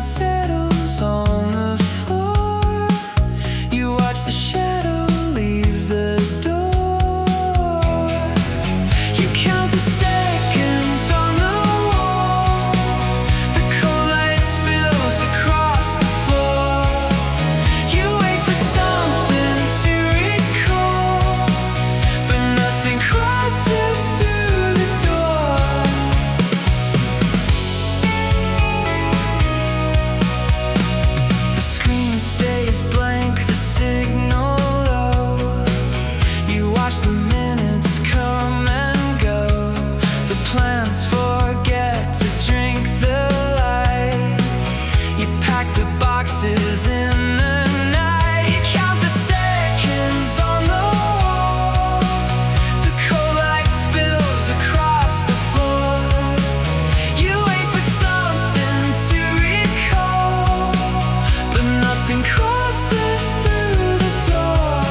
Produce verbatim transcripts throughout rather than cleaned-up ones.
settles on the floor. You watch the shadow leave the door. You count the seconds on the wall. The cold light spills across the floor. You wait for something to recall, but nothing crosses through the door. The screen stays blank, the signal low. You watch the minutes come and go. The plants forget to drink the light. You pack the boxes in the night. You count the seconds on the wall. The cold light spills across the floor. You wait for something to recall, but nothing crosses through the door.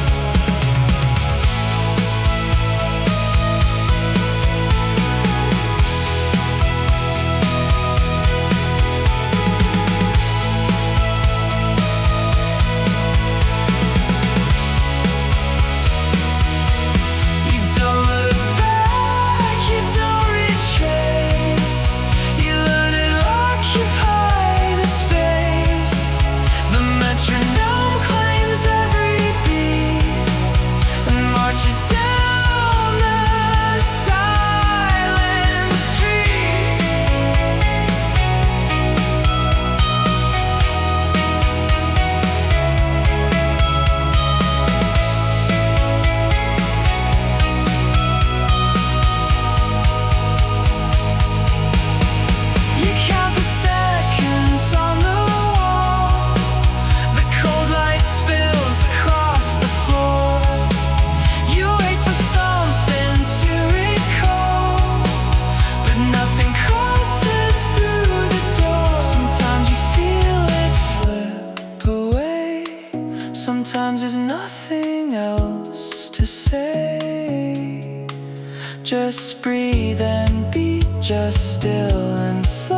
You don't look back, you don't retrace. You let it occupy the space. The metronome claims every beat and marches down the silent street. You count the seconds on the wall. The cold light spills across the floor. You wait for something to recall, but nothing crosses through the door. Sometimes you feel it slip away. Sometimes there's nothing else to say. Just breathe and be just still and slow.